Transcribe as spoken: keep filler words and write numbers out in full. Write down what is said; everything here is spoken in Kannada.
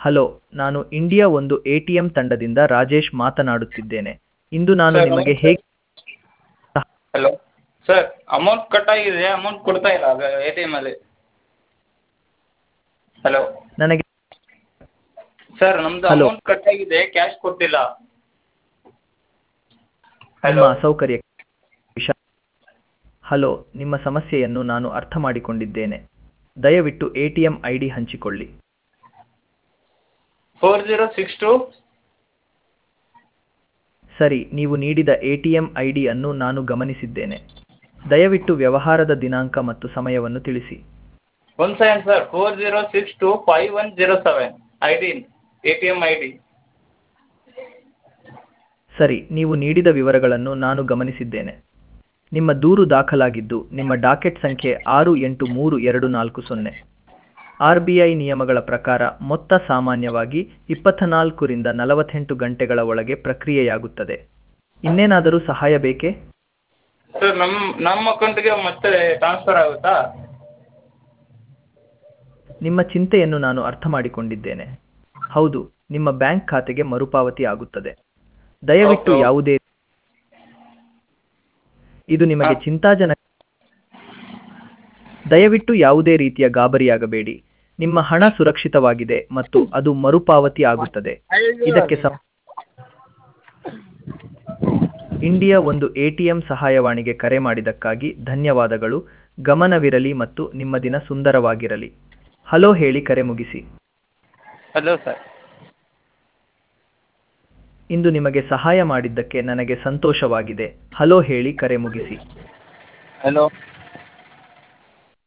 ಹಲೋ, ನಾನು ಇಂಡಿಯಾ ಒಂದು ಎಟಿಎಂ ತಂಡದಿಂದ ರಾಜೇಶ್ ಮಾತನಾಡುತ್ತಿದ್ದೇನೆ. ಇಂದು ನಾನು ಸರ್ ನಿಮಗೆ ನಮಸ್ತೆ. ಹೇಗೆ ಹಲೋ ಸರ್, ಅಮೌಂಟ್ ಕಟ್ ಆಗಿದೆ, ಅಮೌಂಟ್ ಕೊಡ್ತಾ ಇಲ್ಲ ಎ ಟಿ ಎಮ್ ಅಲ್ಲಿ. ಹಲೋ ನನಗೆ ಸರ್, ನಮ್ದು ಹಲೋ, ಅಮೌಂಟ್ ಕಟ್ ಆಗಿದೆ, ಕ್ಯಾಶ್ ಕೊಟ್ಟಿಲ್ಲ. ನಿಮ್ಮ ಹಲೋ ಅಸೌಕರ್ಯ ವಿಷ- ಹಲೋ, ನಿಮ್ಮ ಸಮಸ್ಯೆಯನ್ನು ನಾನು ಅರ್ಥ ಮಾಡಿಕೊಂಡಿದ್ದೇನೆ. ದಯವಿಟ್ಟು ಎಟಿಎಂ ಐಡಿ ಹಂಚಿಕೊಳ್ಳಿ. ಫೋರ್ ಜೀರೋ ಸಿಕ್ಸ್ ಟು ಸರಿ, ನೀವು ನೀಡಿದ ಎಟಿಎಂ ಐಡಿ ಅನ್ನು ನಾನು ಗಮನಿಸಿದ್ದೇನೆ. ದಯವಿಟ್ಟು ವ್ಯವಹಾರದ ದಿನಾಂಕ ಮತ್ತು ಸಮಯವನ್ನು ತಿಳಿಸಿ. One seven sir, four zero six two five one zero seven I D A T M I D. ಸರಿ, ನೀವು ನೀಡಿದ ವಿವರಗಳನ್ನು ನಾನು ಗಮನಿಸಿದ್ದೇನೆ. ನಿಮ್ಮ ದೂರು ದಾಖಲಾಗಿದ್ದು, ನಿಮ್ಮ ಡಾಕೆಟ್ ಸಂಖ್ಯೆ ಆರು ಎಂಟು ಮೂರು ಎರಡು ನಾಲ್ಕು ಸೊನ್ನೆ. ಆರ್ ಬಿ ಐ ನಿಯಮಗಳ ಪ್ರಕಾರ ಮೊತ್ತ ಸಾಮಾನ್ಯವಾಗಿ ಇಪ್ಪತ್ತನಾಲ್ಕರಿಂದ ನಲವತ್ತೆಂಟು ಗಂಟೆಗಳ ಒಳಗೆ ಪ್ರಕ್ರಿಯೆಯಾಗುತ್ತದೆ. ಇನ್ನೇನಾದರೂ ಸಹಾಯ ಬೇಕೇ? ಸರ್, ನಮ್ಮ ನಮ್ಮ ಅಕೌಂಟ್ಗೆ ಮತ್ತೆ ಟ್ರಾನ್ಸ್ಫರ್ ಆಗುತ್ತಾ? ನಿಮ್ಮ ಚಿಂತೆಯನ್ನು ನಾನು ಅರ್ಥ ಮಾಡಿಕೊಂಡಿದ್ದೇನೆ. ಹೌದು, ನಿಮ್ಮ ಬ್ಯಾಂಕ್ ಖಾತೆಗೆ ಮರುಪಾವತಿ ಆಗುತ್ತದೆ. ದಯವಿಟ್ಟು ಓಕೆ ಯಾವುದೇ ಇದು ನಿಮಗೆ ಹಾಂ ಚಿಂತಾಜನಕ ದಯವಿಟ್ಟು ಯಾವುದೇ ರೀತಿಯ ಗಾಬರಿಯಾಗಬೇಡಿ. ನಿಮ್ಮ ಹಣ ಸುರಕ್ಷಿತವಾಗಿದೆ ಮತ್ತು ಅದು ಮರುಪಾವತಿ ಆಗುತ್ತದೆ. ಇದಕ್ಕೆ ಸ ಇಂಡಿಯಾ ಒಂದು ಎಟಿಎಂ ಸಹಾಯವಾಣಿಗೆ ಕರೆ ಮಾಡಿದ್ದಕ್ಕಾಗಿ ಧನ್ಯವಾದಗಳು. ಗಮನವಿರಲಿ ಮತ್ತು ನಿಮ್ಮ ದಿನ ಸುಂದರವಾಗಿರಲಿ. ಹಲೋ ಹೇಳಿ ಕರೆ ಮುಗಿಸಿ. Hello sir. ಇಂದು ನಿಮಗೆ ಸಹಾಯ ಮಾಡಿದ್ದಕ್ಕೆ ನನಗೆ ಸಂತೋಷವಾಗಿದೆ. ಹಲೋ ಹೇಳಿ ಕರೆ ಮುಗಿಸಿ. ಹಲೋ